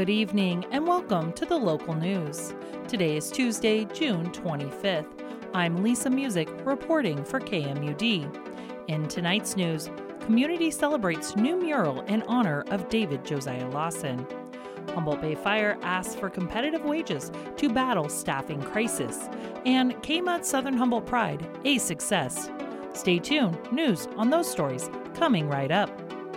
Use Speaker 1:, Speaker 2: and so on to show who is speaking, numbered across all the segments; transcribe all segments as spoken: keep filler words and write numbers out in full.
Speaker 1: Good evening and welcome to the local news. Today is Tuesday, June twenty-fifth. I'm Lisa Music reporting for K M U D. In tonight's news, community celebrates new mural in honor of David Josiah Lawson. Humboldt Bay Fire asks for competitive wages to battle staffing crisis. And K M U D Southern Humboldt Pride, a success. Stay tuned, news on those stories coming right up.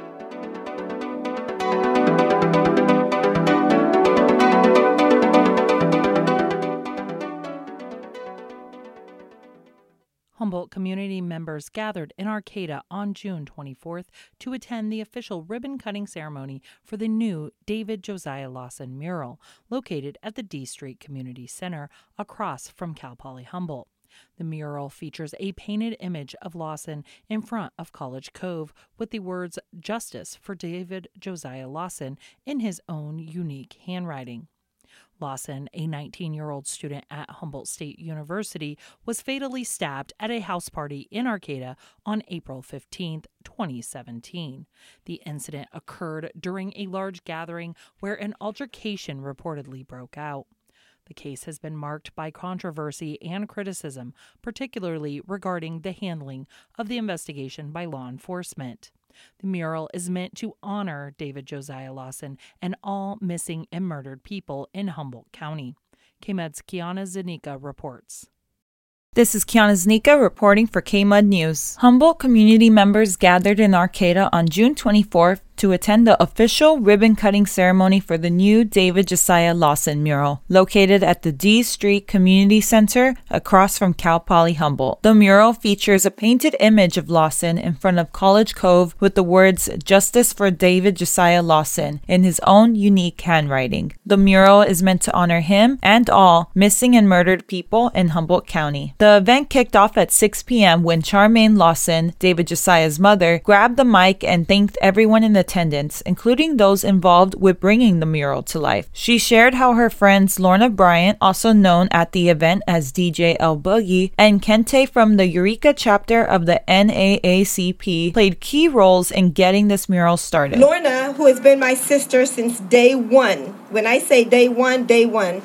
Speaker 1: Humboldt community members gathered in Arcata on June twenty-fourth to attend the official ribbon-cutting ceremony for the new David Josiah Lawson mural, located at the D Street Community Center across from Cal Poly Humboldt. The mural features a painted image of Lawson in front of College Cove with the words "Justice for David Josiah Lawson" in his own unique handwriting. Lawson, a nineteen-year-old student at Humboldt State University, was fatally stabbed at a house party in Arcata on April fifteenth, twenty seventeen. The incident occurred during a large gathering where an altercation reportedly broke out. The case has been marked by controversy and criticism, particularly regarding the handling of the investigation by law enforcement. The mural is meant to honor David Josiah Lawson and all missing and murdered people in Humboldt County. K M U D's Kiana Zanika reports.
Speaker 2: This is Kiana Zanika reporting for K M U D News. Humboldt community members gathered in Arcata on June twenty-fourth to attend the official ribbon-cutting ceremony for the new David Josiah Lawson mural, located at the D Street Community Center across from Cal Poly Humboldt. The mural features a painted image of Lawson in front of College Cove with the words "Justice for David Josiah Lawson" in his own unique handwriting. The mural is meant to honor him and all missing and murdered people in Humboldt County. The event kicked off at six p.m. when Charmaine Lawson, David Josiah's mother, grabbed the mic and thanked everyone in the attendance, including those involved with bringing the mural to life. She shared how her friends Lorna Bryant, also known at the event as D J L Boogie, and Kente from the Eureka chapter of the N double A C P played key roles in getting this mural started.
Speaker 3: Lorna, who has been my sister since day one, when I say day one, day one,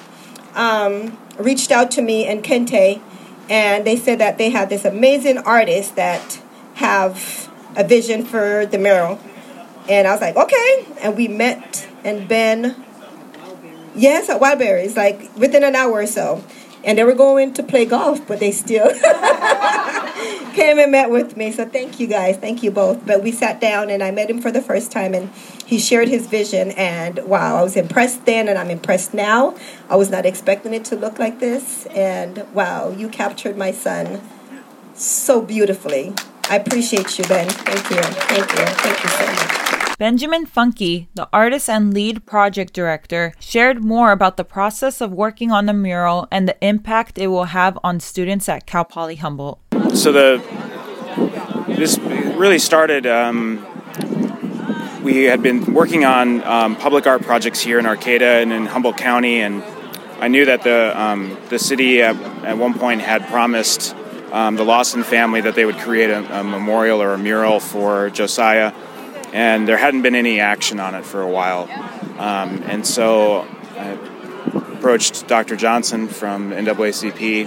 Speaker 3: um, reached out to me and Kente, and they said that they have this amazing artist that have a vision for the mural. And I was like, okay. And we met and been, yes, at Wildberries, like within an hour or so. And they were going to play golf, but they still came and met with me. So thank you guys. Thank you both. But we sat down and I met him for the first time and he shared his vision. And wow, I was impressed then and I'm impressed now. I was not expecting it to look like this. And wow, you captured my son so beautifully. I appreciate you, Ben. Thank you. Thank you. Thank you so much.
Speaker 2: Benjamin Funke, the artist and lead project director, shared more about the process of working on the mural and the impact it will have on students at Cal Poly Humboldt.
Speaker 4: So the this really started, um, we had been working on um, public art projects here in Arcata and in Humboldt County, and I knew that the, um, the city at, at one point had promised um, the Lawson family that they would create a, a memorial or a mural for Josiah. And there hadn't been any action on it for a while. Um, and so I approached Doctor Johnson from N double A C P,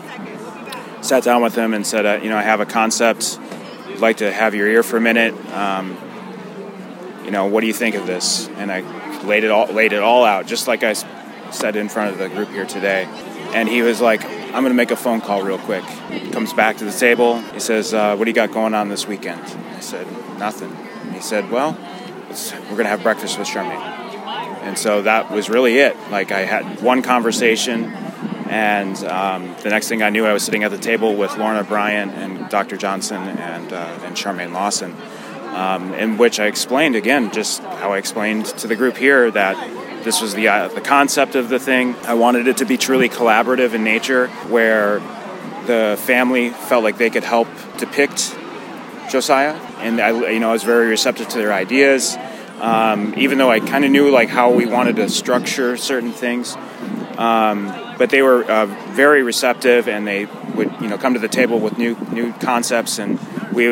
Speaker 4: sat down with him and said, uh, you know, I have a concept. I'd like to have your ear for a minute. Um, you know, what do you think of this? And I laid it all, laid it all out, just like I said in front of the group here today. And he was like, I'm going to make a phone call real quick. He comes back to the table. He says, uh, what do you got going on this weekend? I said, nothing. He said, well, we're going to have breakfast with Charmaine. And so that was really it. Like, I had one conversation, and um, the next thing I knew, I was sitting at the table with Lorna Bryant and Doctor Johnson and, uh, and Charmaine Lawson, um, in which I explained, again, just how I explained to the group here that this was the, uh, the concept of the thing. I wanted it to be truly collaborative in nature, where the family felt like they could help depict Josiah, and I, you know, I was very receptive to their ideas, um, even though I kind of knew like how we wanted to structure certain things. Um, but they were uh, very receptive, and they would, you know, come to the table with new new concepts, and we would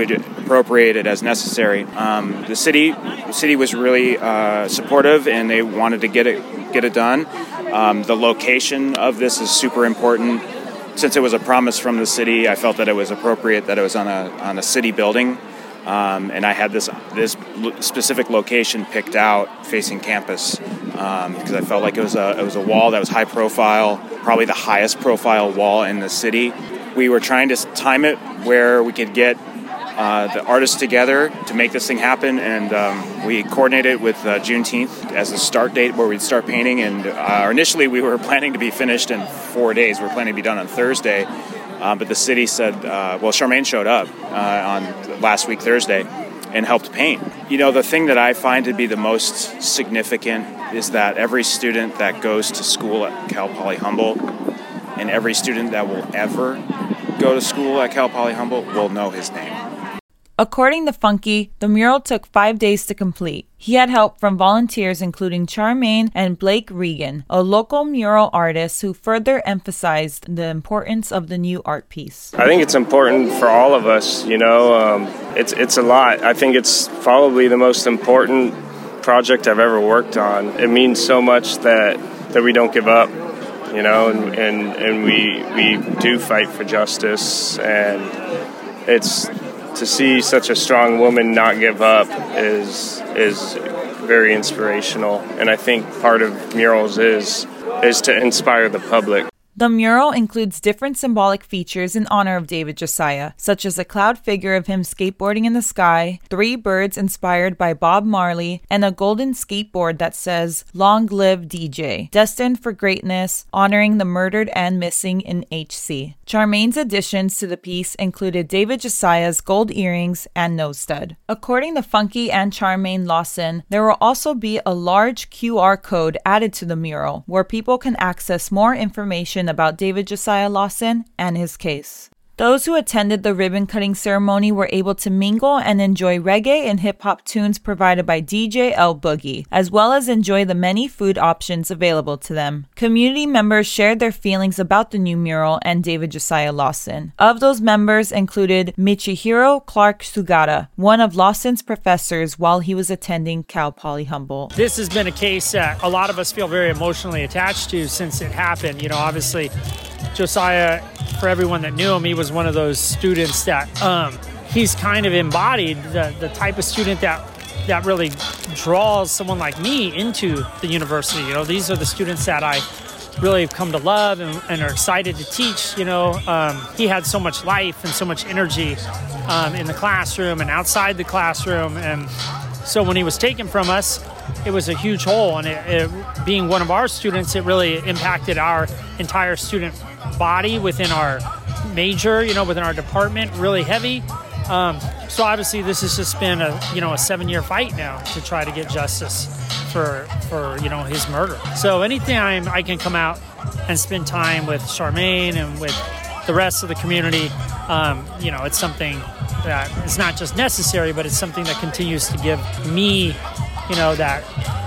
Speaker 4: appropriate it as necessary. Um, the city the city was really uh, supportive, and they wanted to get it get it done. Um, the location of this is super important. Since it was a promise from the city, I felt that it was appropriate that it was on a on a city building, um, and I had this this specific location picked out facing campus um, because I felt like it was a it was a wall that was high profile, probably the highest profile wall in the city. We were trying to time it where we could get uh, the artists together to make this thing happen, and um, we coordinated with uh, Juneteenth as the start date where we'd start painting. And uh, initially we were planning to be finished in four days. We were planning to be done on Thursday, uh, but the city said, uh, well, Charmaine showed up uh, on last week Thursday and helped paint. You know, the thing that I find to be the most significant is that every student that goes to school at Cal Poly Humboldt and every student that will ever go to school at Cal Poly Humboldt will know his name.
Speaker 2: According to Funky, the mural took five days to complete. He had help from volunteers including Charmaine and Blake Regan, a local mural artist who further emphasized the importance of the new art piece.
Speaker 5: I think it's important for all of us, you know. Um, it's, it's a lot. I think it's probably the most important project I've ever worked on. It means so much that, that we don't give up, you know, and, and, and we, we do fight for justice, and it's... to see such a strong woman not give up is is very inspirational, and I think part of murals is is to inspire the public.
Speaker 2: The mural includes different symbolic features in honor of David Josiah, such as a cloud figure of him skateboarding in the sky, three birds inspired by Bob Marley, and a golden skateboard that says, "Long live D J, destined for greatness, honoring the murdered and missing in H C." Charmaine's additions to the piece included David Josiah's gold earrings and nose stud. According to Funky and Charmaine Lawson, there will also be a large Q R code added to the mural where people can access more information about David Josiah Lawson and his case. Those who attended the ribbon-cutting ceremony were able to mingle and enjoy reggae and hip-hop tunes provided by D J L Boogie, as well as enjoy the many food options available to them. Community members shared their feelings about the new mural and David Josiah Lawson. Of those members included Michihiro Clark Sugata, one of Lawson's professors while he was attending Cal Poly Humboldt.
Speaker 6: This has been a case that a lot of us feel very emotionally attached to since it happened. You know, obviously, Josiah, for everyone that knew him, he was one of those students that um, he's kind of embodied the, the type of student that that really draws someone like me into the university. You know, these are the students that I really have come to love and, and are excited to teach. You know, um, he had so much life and so much energy um, in the classroom and outside the classroom. And so when he was taken from us, it was a huge hole. And it, it, being one of our students, it really impacted our entire student body within our major, you know, within our department, really heavy. Um, so obviously this has just been a, you know, a seven year fight now to try to get justice for, for, you know, his murder. So anytime I can come out and spend time with Charmaine and with the rest of the community, um, you know, it's something that is not just necessary, but it's something that continues to give me, you know, that,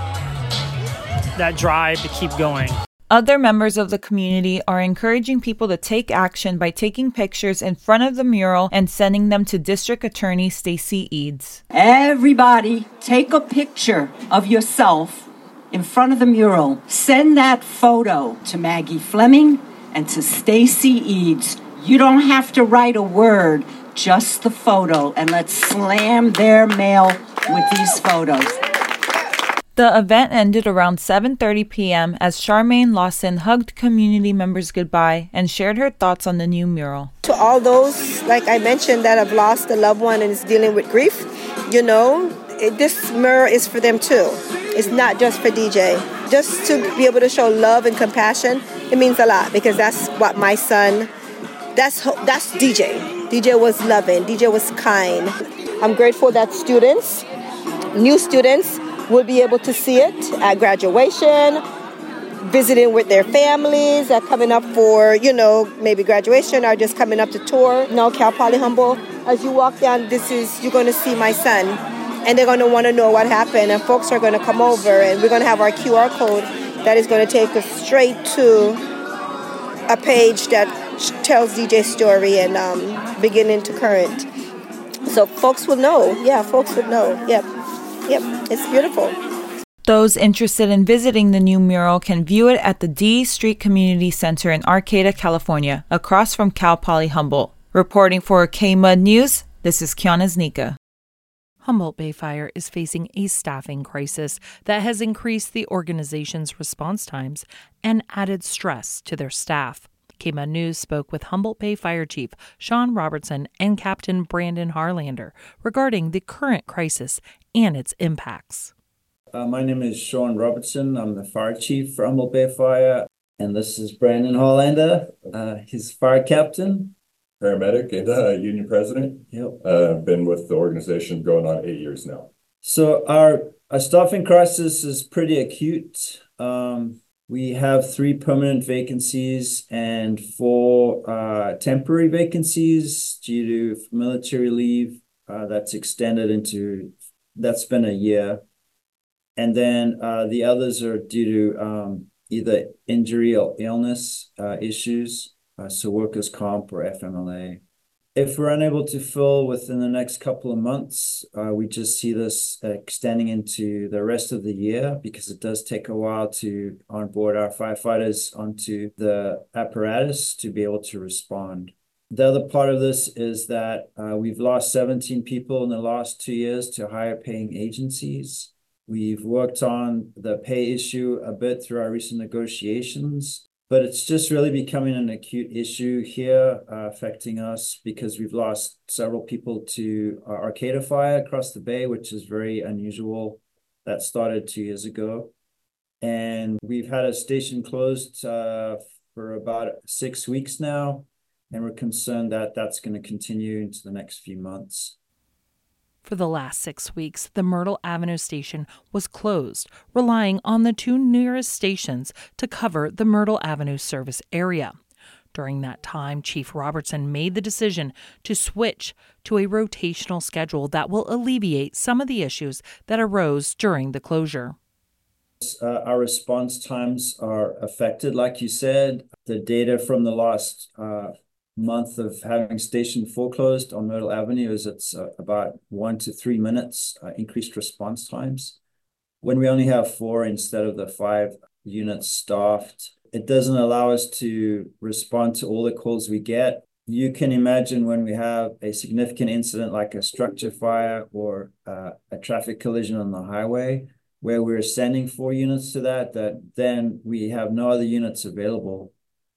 Speaker 6: that drive to keep going.
Speaker 2: Other members of the community are encouraging people to take action by taking pictures in front of the mural and sending them to District Attorney Stacey Eads.
Speaker 7: Everybody take a picture of yourself in front of the mural. Send that photo to Maggie Fleming and to Stacey Eads. You don't have to write a word, just the photo, and let's slam their mail with these photos.
Speaker 2: The event ended around seven thirty p.m. as Charmaine Lawson hugged community members goodbye and shared her thoughts on the new mural.
Speaker 3: To all those, like I mentioned, that have lost a loved one and is dealing with grief, you know, it, this mural is for them too. It's not just for D J. Just to be able to show love and compassion, it means a lot because that's what my son, that's that's D J. D J was loving, D J was kind. I'm grateful that students, new students, will be able to see it at graduation, visiting with their families, uh, coming up for, you know, maybe graduation or just coming up to tour. Now, Cal Poly Humboldt, as you walk down, this is, you're going to see my son. And they're going to want to know what happened. And folks are going to come over and we're going to have our Q R code that is going to take us straight to a page that tells D J's story and um, beginning to current. So folks will know. Yeah, folks would know. Yep. Yep. It's beautiful.
Speaker 2: Those interested in visiting the new mural can view it at the D Street Community Center in Arcata, California, across from Cal Poly Humboldt. Reporting for K M U D News, this is Kiana Znika.
Speaker 1: Humboldt Bay Fire is facing a staffing crisis that has increased the organization's response times and added stress to their staff. K M U D News spoke with Humboldt Bay Fire Chief Sean Robertson and Captain Brandon Harlander regarding the current crisis and its impacts.
Speaker 8: Uh, my name is Sean Robertson. I'm the fire chief for Humboldt Bay Fire, and this is Brandon Harlander. Uh, he's fire captain.
Speaker 9: Paramedic and uh, union president.
Speaker 8: Yep.
Speaker 9: Uh, been with the organization going on eight years now.
Speaker 8: So our, our staffing crisis is pretty acute. Um, we have three permanent vacancies and four uh, temporary vacancies due to military leave. Uh, that's extended into, that's been a year. And then uh, the others are due to um, either injury or illness uh, issues. Uh, so workers' comp or F M L A. If we're unable to fill within the next couple of months, uh, we just see this extending into the rest of the year because it does take a while to onboard our firefighters onto the apparatus to be able to respond. The other part of this is that uh, we've lost seventeen people in the last two years to higher paying agencies. We've worked on the pay issue a bit through our recent negotiations. But it's just really becoming an acute issue here, uh, affecting us because we've lost several people to uh, Arcata Fire across the bay, which is very unusual. That started two years ago. And we've had a station closed uh, for about six weeks now. And we're concerned that that's going to continue into the next few months.
Speaker 1: For the last six weeks, the Myrtle Avenue station was closed, relying on the two nearest stations to cover the Myrtle Avenue service area. During that time, Chief Robertson made the decision to switch to a rotational schedule that will alleviate some of the issues that arose during the closure.
Speaker 8: Uh, our response times are affected, like you said. The data from the last uh, month of having station four closed on Myrtle Avenue is it's uh, about one to three minutes uh, increased response times. When we only have four instead of the five units staffed, it doesn't allow us to respond to all the calls we get. You can imagine when we have a significant incident like a structure fire or uh, a traffic collision on the highway, where we're sending four units to that, that then we have no other units available.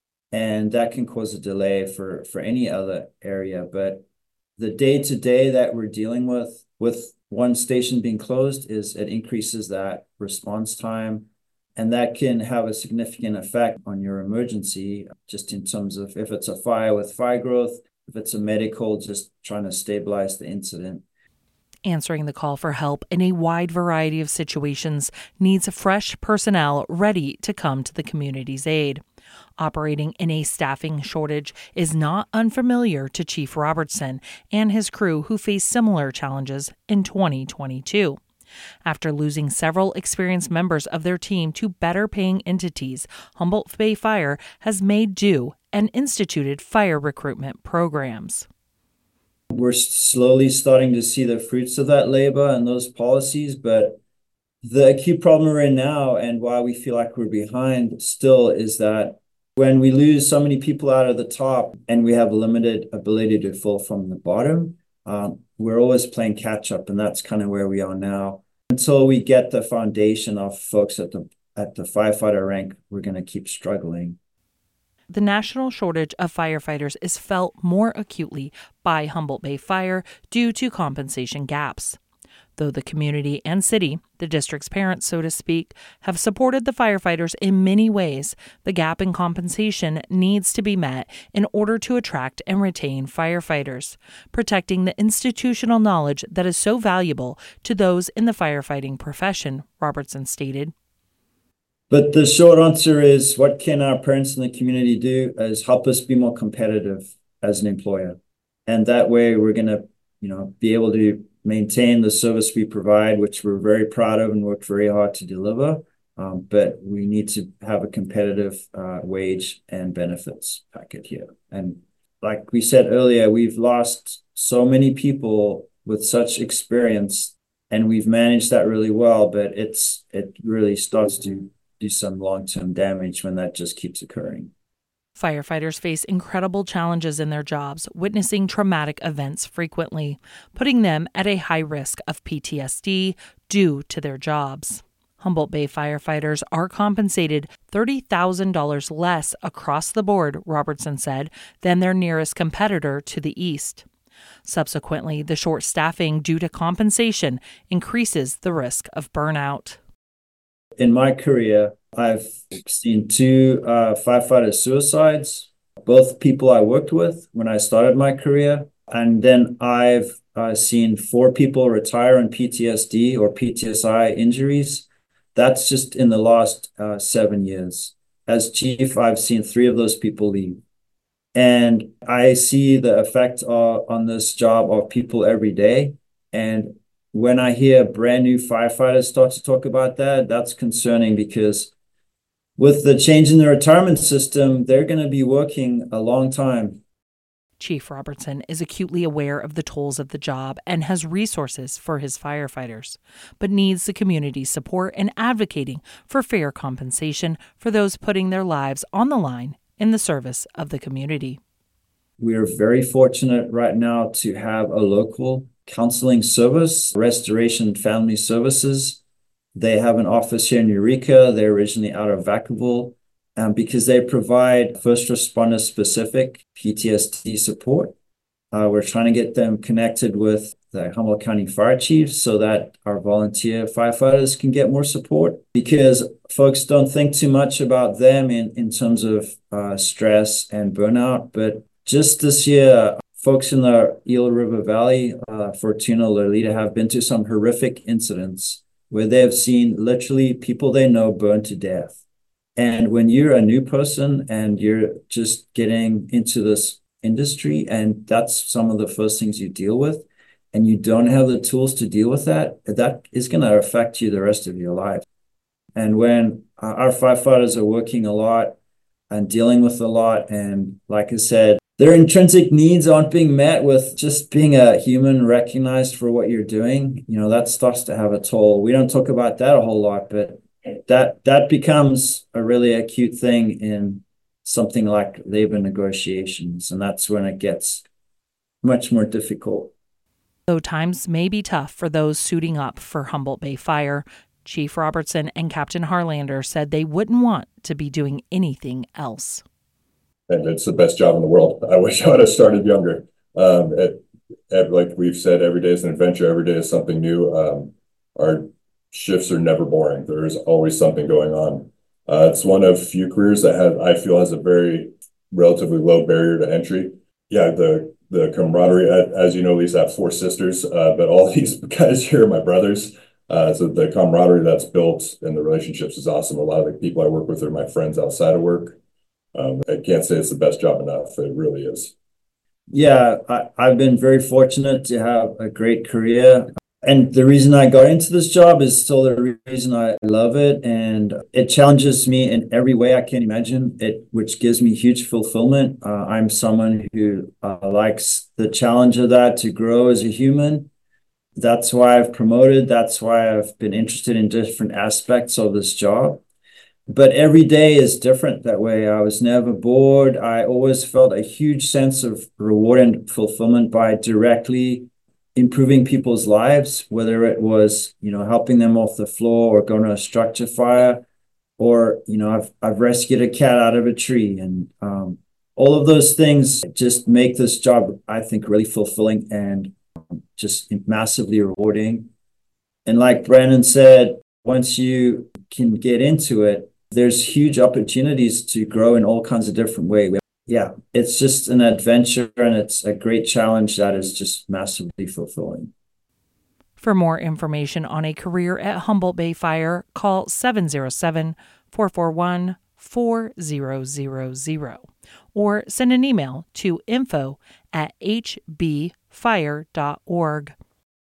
Speaker 8: And that can cause a delay for, for any other area. But the day-to-day that we're dealing with, with one station being closed, is it increases that response time. And that can have a significant effect on your emergency, just in terms of if it's a fire with fire growth, if it's a medical, just trying to stabilize the incident.
Speaker 1: Answering the call for help in a wide variety of situations needs fresh personnel ready to come to the community's aid. Operating in a staffing shortage is not unfamiliar to Chief Robertson and his crew, who faced similar challenges in twenty twenty-two. After losing several experienced members of their team to better paying entities, Humboldt Bay Fire has made do and instituted fire recruitment programs.
Speaker 8: We're slowly starting to see the fruits of that labor and those policies, but the acute problem right now, and why we feel like we're behind still, is that when we lose so many people out of the top and we have limited ability to fill from the bottom, um, we're always playing catch up, and that's kind of where we are now. Until we get the foundation of folks at the at the firefighter rank, we're going to keep struggling.
Speaker 1: The national shortage of firefighters is felt more acutely by Humboldt Bay Fire due to compensation gaps. Though the community and city, the district's parents, so to speak, have supported the firefighters in many ways, the gap in compensation needs to be met in order to attract and retain firefighters, protecting the institutional knowledge that is so valuable to those in the firefighting profession, Robertson stated.
Speaker 8: But the short answer is, what can our parents in the community do is help us be more competitive as an employer. And that way we're going to, you know, be able to maintain the service we provide, which we're very proud of and work very hard to deliver. Um, but we need to have a competitive uh, wage and benefits packet here. And like we said earlier, we've lost so many people with such experience, and we've managed that really well, but it's it really starts to do some long-term damage when that just keeps occurring.
Speaker 1: Firefighters face incredible challenges in their jobs, witnessing traumatic events frequently, putting them at a high risk of P T S D due to their jobs. Humboldt Bay firefighters are compensated thirty thousand dollars less across the board, Robertson said, than their nearest competitor to the east. Subsequently, the short staffing due to compensation increases the risk of burnout.
Speaker 8: In my career, I've seen two uh, firefighter suicides, both people I worked with when I started my career. And then I've uh, seen four people retire on P T S D or P T S I injuries. That's just in the last uh, seven years. As chief, I've seen three of those people leave. And I see the effect uh, on this job of people every day. And when I hear brand new firefighters start to talk about that, that's concerning, because with the change in the retirement system, they're going to be working a long time.
Speaker 1: Chief Robertson is acutely aware of the tolls of the job and has resources for his firefighters, but needs the community's support in advocating for fair compensation for those putting their lives on the line in the service of the community.
Speaker 8: We are very fortunate right now to have a local counseling service, Restoration Family Services. They have an office here in Eureka. They're originally out of Vacaville, um, because they provide first responder specific P T S D support. Uh, we're trying to get them connected with the Humboldt County Fire Chiefs so that our volunteer firefighters can get more support, because folks don't think too much about them in, in terms of uh, stress and burnout. But just this year, folks in the Eel River Valley, uh, Fortuna, Lolita, have been to some horrific incidents where they have seen literally people they know burned to death. And when you're a new person and you're just getting into this industry, and that's some of the first things you deal with, and you don't have the tools to deal with that, that is going to affect you the rest of your life. And when our firefighters are working a lot and dealing with a lot, and like I said, their intrinsic needs aren't being met with just being a human recognized for what you're doing, you know, that starts to have a toll. We don't talk about that a whole lot, but that that becomes a really acute thing in something like labor negotiations, and that's when it gets much more difficult.
Speaker 1: Though times may be tough for those suiting up for Humboldt Bay Fire, Chief Robertson and Captain Harlander said they wouldn't want to be doing anything else.
Speaker 9: And it's the best job in the world. I wish I would have started younger. Um, it, it, like we've said, every day is an adventure. Every day is something new. Um, our shifts are never boring. There is always something going on. Uh, it's one of few careers that have, I feel, has a very relatively low barrier to entry. Yeah, the the camaraderie. As you know, Lisa, I have four sisters, uh, but all these guys here are my brothers. Uh, so the camaraderie that's built and the relationships is awesome. A lot of the people I work with are my friends outside of work. Um, I can't say it's the best job enough. It really is.
Speaker 8: Yeah, I, I've been very fortunate to have a great career. And the reason I got into this job is still the reason I love it. And it challenges me in every way I can imagine, it, which gives me huge fulfillment. Uh, I'm someone who uh, likes the challenge of that, to grow as a human. That's why I've promoted. That's why I've been interested in different aspects of this job. But every day is different that way. I was never bored. I always felt a huge sense of reward and fulfillment by directly improving people's lives, whether it was, you know, helping them off the floor or going to a structure fire, or, you know, I've, I've rescued a cat out of a tree. And um, all of those things just make this job, I think, really fulfilling and just massively rewarding. And like Brandon said, once you can get into it, there's huge opportunities to grow in all kinds of different ways. Yeah, it's just an adventure, and it's a great challenge that is just massively fulfilling.
Speaker 1: For more information on a career at Humboldt Bay Fire, call seven oh seven, four four one, four zero zero zero or send an email to info at h b fire dot org.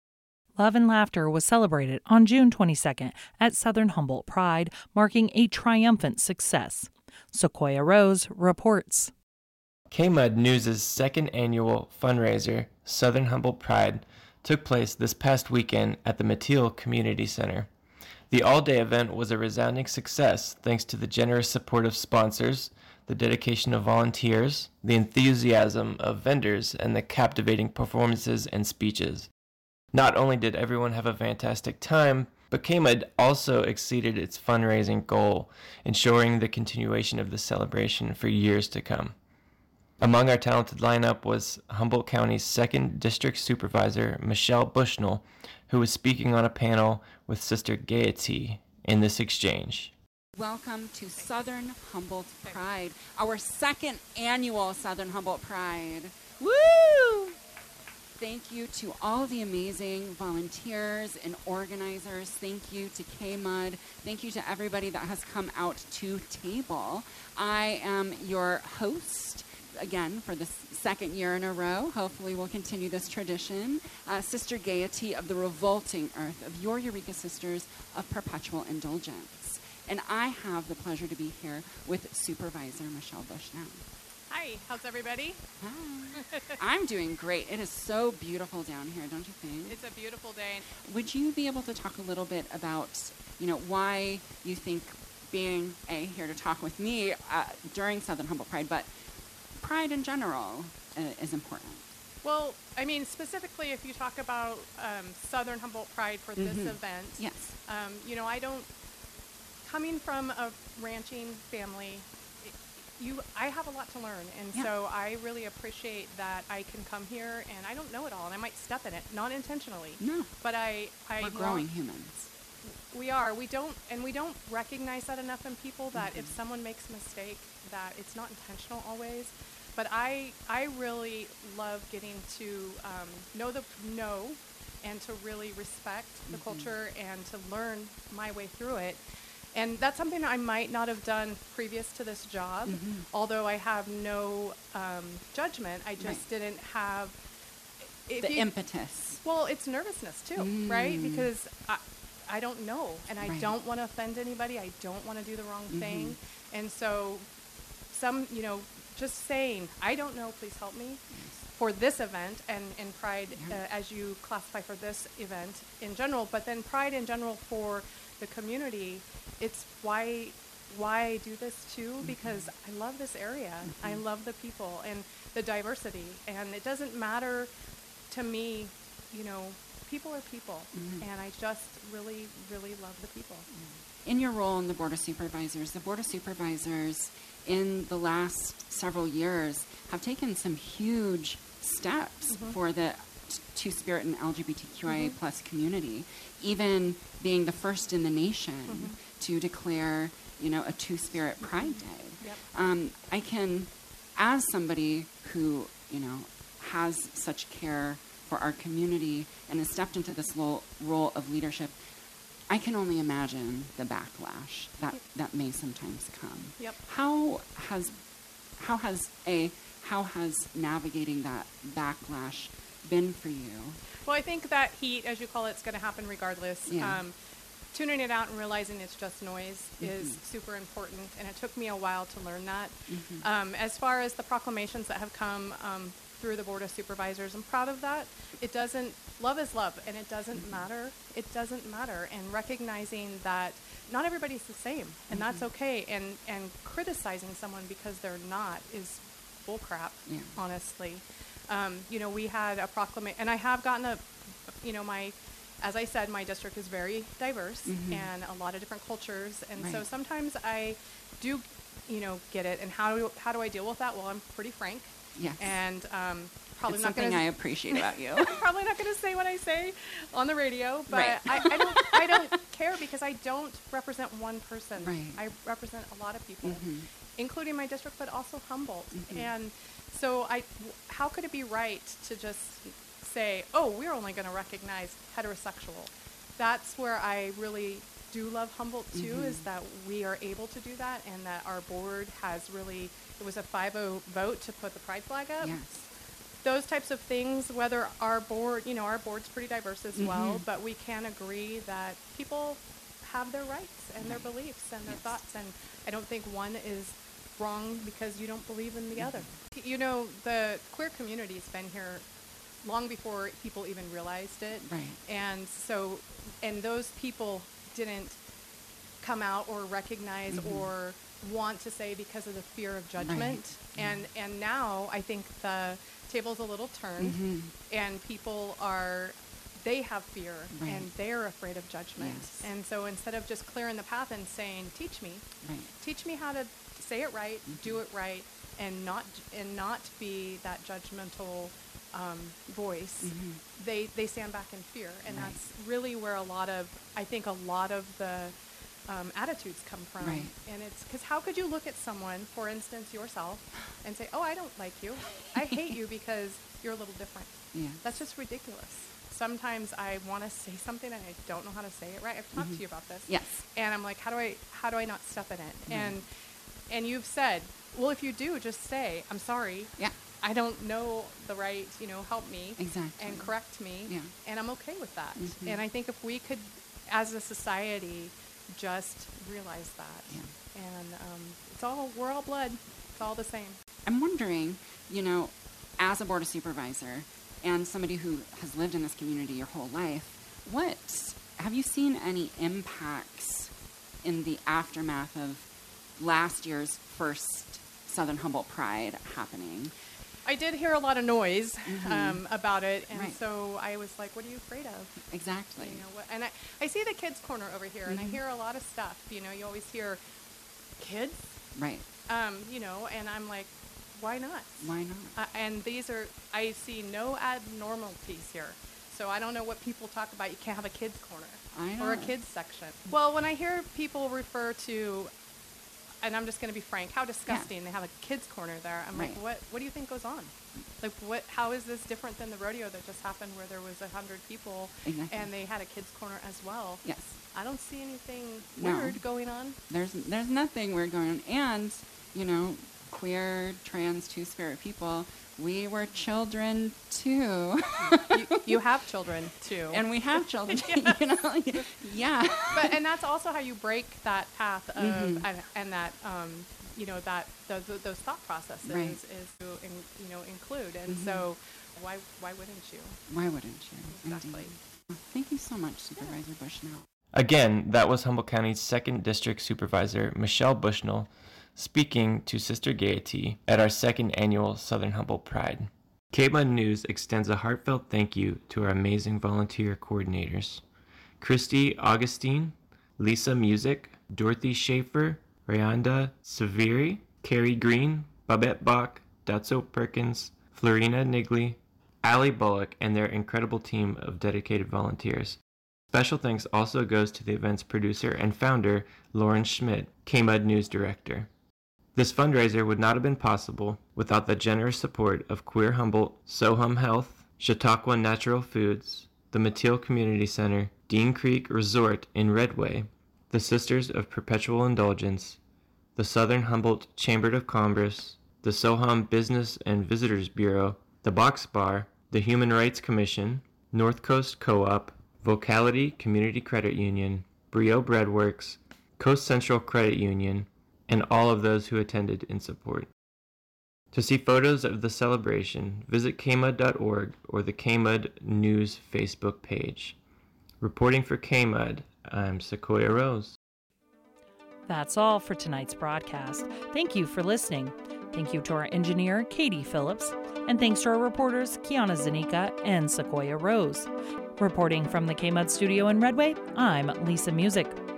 Speaker 1: Love and Laughter was celebrated on June twenty-second at Southern Humboldt Pride, marking a triumphant success. Sequoia Rose reports.
Speaker 10: K-Mud News' second annual fundraiser, Southern Humboldt Pride, took place this past weekend at the Mateel Community Center. The all-day event was a resounding success thanks to the generous support of sponsors, the dedication of volunteers, the enthusiasm of vendors, and the captivating performances and speeches. Not only did everyone have a fantastic time, but K-Mud also exceeded its fundraising goal, ensuring the continuation of the celebration for years to come. Among our talented lineup was Humboldt County's second District Supervisor, Michelle Bushnell, who was speaking on a panel with Sister Gaiety in this exchange.
Speaker 11: Welcome to Southern Humboldt Pride, our second annual Southern Humboldt Pride. Woo! Thank you to all the amazing volunteers and organizers. Thank you to K-Mud. Thank you to everybody that has come out to table. I am your host, again, for the second year in a row. Hopefully we'll continue this tradition. Uh, Sister Gaiety of the Revolting Earth, of your Eureka Sisters of Perpetual Indulgence. And I have the pleasure to be here with Supervisor Michelle Bushnell.
Speaker 12: Hi, how's everybody?
Speaker 11: Hi. I'm doing great. It is so beautiful down here, don't you think?
Speaker 12: It's a beautiful day.
Speaker 11: Would you be able to talk a little bit about, you know, why you think being a here to talk with me uh, during Southern Humboldt Pride, but Pride in general uh, is important?
Speaker 12: Well, I mean, specifically, if you talk about um, Southern Humboldt Pride for
Speaker 11: mm-hmm.
Speaker 12: this event,
Speaker 11: yes,
Speaker 12: um, you know, I don't. Coming from a ranching family. You, I have a lot to learn, and
Speaker 11: yeah.
Speaker 12: so I really appreciate that I can come here, and I don't know it all, and I might step in it, not intentionally.
Speaker 11: No.
Speaker 12: But I, I
Speaker 11: We're growing humans.
Speaker 12: We are. We don't, and we don't recognize that enough in people. That
Speaker 11: mm-hmm.
Speaker 12: if someone makes a mistake, that it's not intentional always. But I, I really love getting to um, know the know, and to really respect the mm-hmm. culture and to learn my way through it. And that's something I might not have done previous to this job,
Speaker 11: mm-hmm.
Speaker 12: although I have no um, judgment. I just
Speaker 11: right.
Speaker 12: didn't have...
Speaker 11: The you, impetus.
Speaker 12: Well, it's nervousness, too,
Speaker 11: mm.
Speaker 12: right? Because I, I don't know, and I
Speaker 11: right.
Speaker 12: don't want to offend anybody. I don't want to do the wrong
Speaker 11: mm-hmm.
Speaker 12: thing. And so some, you know, just saying, I don't know, please help me,
Speaker 11: yes.
Speaker 12: for this event, and, and Pride,
Speaker 11: yeah.
Speaker 12: uh, as you classify for this event in general, but then Pride in general for the community. It's why why I do this too, mm-hmm. because I love this area. Mm-hmm. I love the people and the diversity, and it doesn't matter to me, you know, people are people, mm-hmm. and I just really, really love the people.
Speaker 11: In your role in the Board of Supervisors, the Board of Supervisors in the last several years have taken some huge steps mm-hmm. for the Two-Spirit and L G B T Q I A mm-hmm. plus community, even being the first in the nation mm-hmm. to declare, you know, a Two-Spirit Pride Day.
Speaker 12: Yep.
Speaker 11: Um, I can, as somebody who, you know, has such care for our community and has stepped into this role, role of leadership, I can only imagine the backlash that, yep. that may sometimes come.
Speaker 12: Yep.
Speaker 11: How has, how has a, how has navigating that backlash been for you?
Speaker 12: Well, I think that heat, as you call it, is going to happen regardless.
Speaker 11: Yeah. Um,
Speaker 12: tuning it out and realizing it's just noise
Speaker 11: mm-hmm.
Speaker 12: is super important, and it took me a while to learn that.
Speaker 11: Mm-hmm.
Speaker 12: Um, as far as the proclamations that have come um, through the Board of Supervisors, I'm proud of that. It doesn't, love is love, and it doesn't mm-hmm. matter. It doesn't matter, and recognizing that not everybody's the same, and mm-hmm. that's okay, and, and criticizing someone because they're not is bullcrap,
Speaker 11: yeah.
Speaker 12: honestly. Um, you know, we had a proclamation, and I have gotten a, you know, my, as I said, my district is very diverse
Speaker 11: mm-hmm.
Speaker 12: and a lot of different cultures, and
Speaker 11: right.
Speaker 12: so sometimes I do, you know, get it. And how do how do I deal with that? Well, I'm pretty frank,
Speaker 11: yes,
Speaker 12: and um, probably
Speaker 11: it's
Speaker 12: not
Speaker 11: something
Speaker 12: gonna,
Speaker 11: I appreciate about you.
Speaker 12: Probably not going to say what I say on the radio, but
Speaker 11: right.
Speaker 12: I, I don't I don't care because I don't represent one person.
Speaker 11: Right.
Speaker 12: I represent a lot of people,
Speaker 11: mm-hmm.
Speaker 12: including my district, but also Humboldt,
Speaker 11: mm-hmm.
Speaker 12: and. So I, how could it be right to just say, oh, we're only going to recognize heterosexual? That's where I really do love Humboldt, too,
Speaker 11: mm-hmm.
Speaker 12: is that we are able to do that, and that our board has really, it was a five oh vote to put the pride flag up.
Speaker 11: Yes.
Speaker 12: Those types of things, whether our board, you know, our board's pretty diverse as
Speaker 11: mm-hmm.
Speaker 12: well, but we can agree that people have their rights and
Speaker 11: right.
Speaker 12: their beliefs and their
Speaker 11: yes.
Speaker 12: thoughts, and I don't think one is wrong because you don't believe in the other. You know, the queer community's been here long before people even realized it.
Speaker 11: Right.
Speaker 12: And so, and those people didn't come out or recognize mm-hmm. or want to say because of the fear of judgment. Right. And mm-hmm. and now I think the table's a little turned mm-hmm. and people are, they have fear right. and they're afraid of judgment. Yes. And so instead of just clearing the path and saying, teach me,
Speaker 11: right.
Speaker 12: teach me how to say it right, mm-hmm. do it right, and not and not be that judgmental um, voice, mm-hmm. they they stand back in fear. And right. that's really where a lot of, I think a lot of the um, attitudes come from.
Speaker 11: Right.
Speaker 12: And it's because how could you look at someone, for instance, yourself, and say, oh, I don't like you. I hate you because you're a little different.
Speaker 11: Yeah.
Speaker 12: That's just ridiculous. Sometimes I want to say something and I don't know how to say it right. I've talked mm-hmm. to you about this.
Speaker 11: Yes.
Speaker 12: And I'm like, how do I how do I not step in it?
Speaker 11: Mm-hmm.
Speaker 12: And and you've said, well, if you do, just say, I'm sorry.
Speaker 11: Yeah.
Speaker 12: I don't know the right, you know, help me.
Speaker 11: Exactly.
Speaker 12: And correct me.
Speaker 11: Yeah.
Speaker 12: And I'm okay with that.
Speaker 11: Mm-hmm.
Speaker 12: And I think if we could, as a society, just realize that.
Speaker 11: Yeah.
Speaker 12: And um, it's all, we're all blood. It's all the same.
Speaker 11: I'm wondering, you know, as a board of supervisor and somebody who has lived in this community your whole life, what, have you seen any impacts in the aftermath of last year's first Southern Humboldt Pride happening?
Speaker 12: I did hear a lot of noise
Speaker 11: mm-hmm.
Speaker 12: um, about it, and
Speaker 11: right.
Speaker 12: so I was like, what are you afraid of?
Speaker 11: Exactly.
Speaker 12: You know, what, and I, I see the kids' corner over here, mm-hmm. and I hear a lot of stuff. You know, you always hear kids.
Speaker 11: Right.
Speaker 12: Um, you know, and I'm like, why not?
Speaker 11: Why not?
Speaker 12: Uh, and these are, I see no abnormalities here. So I don't know what people talk about. You can't have a kids' corner
Speaker 11: I know.
Speaker 12: or a kids' section. Well, when I hear people refer to, and I'm just going to be frank, how disgusting
Speaker 11: yeah.
Speaker 12: they have a kids' corner there. I'm
Speaker 11: right.
Speaker 12: like, what? What do you think goes on? Like, what? How is this different than the rodeo that just happened, where there was a hundred people
Speaker 11: exactly.
Speaker 12: and they had a kids' corner as well?
Speaker 11: Yes.
Speaker 12: I don't see anything
Speaker 11: no.
Speaker 12: weird going on.
Speaker 11: There's there's nothing weird going on, and you know, queer, trans, two-spirit people, we were children too.
Speaker 12: you, you have children too,
Speaker 11: and we have children. yeah. You know, yeah.
Speaker 12: But and that's also how you break that path of
Speaker 11: mm-hmm.
Speaker 12: and, and that um, you know that those, those thought processes
Speaker 11: right.
Speaker 12: is to in, you know include. And
Speaker 11: mm-hmm.
Speaker 12: so why why wouldn't you?
Speaker 11: Why wouldn't you?
Speaker 12: Exactly.
Speaker 11: Indeed. Thank you so much, Supervisor yeah. Bushnell.
Speaker 10: Again, that was Humboldt County's second District Supervisor, Michelle Bushnell, speaking to Sister Gaiety at our second annual Southern Humboldt Pride. K M U D News extends a heartfelt thank you to our amazing volunteer coordinators, Christy Augustine, Lisa Music, Dorothy Schaefer, Rayonda Severi, Carrie Green, Babette Bach, Datso Perkins, Florina Nigley, Allie Bullock, and their incredible team of dedicated volunteers. Special thanks also goes to the event's producer and founder, Lauren Schmidt, K M U D News Director. This fundraiser would not have been possible without the generous support of Queer Humboldt, Sohum Health, Chautauqua Natural Foods, the Mateel Community Center, Dean Creek Resort in Redway, the Sisters of Perpetual Indulgence, the Southern Humboldt Chamber of Commerce, the Sohum Business and Visitors Bureau, the Box Bar, the Human Rights Commission, North Coast Co-op, Vocality Community Credit Union, Brio Breadworks, Coast Central Credit Union, and all of those who attended in support. To see photos of the celebration, visit K M U D dot org or the K M U D News Facebook page. Reporting for K M U D, I'm Sequoia Rose.
Speaker 1: That's all for tonight's broadcast. Thank you for listening. Thank you to our engineer, Katie Phillips, and thanks to our reporters, Kiana Zanika and Sequoia Rose. Reporting from the K M U D studio in Redway, I'm Lisa Music.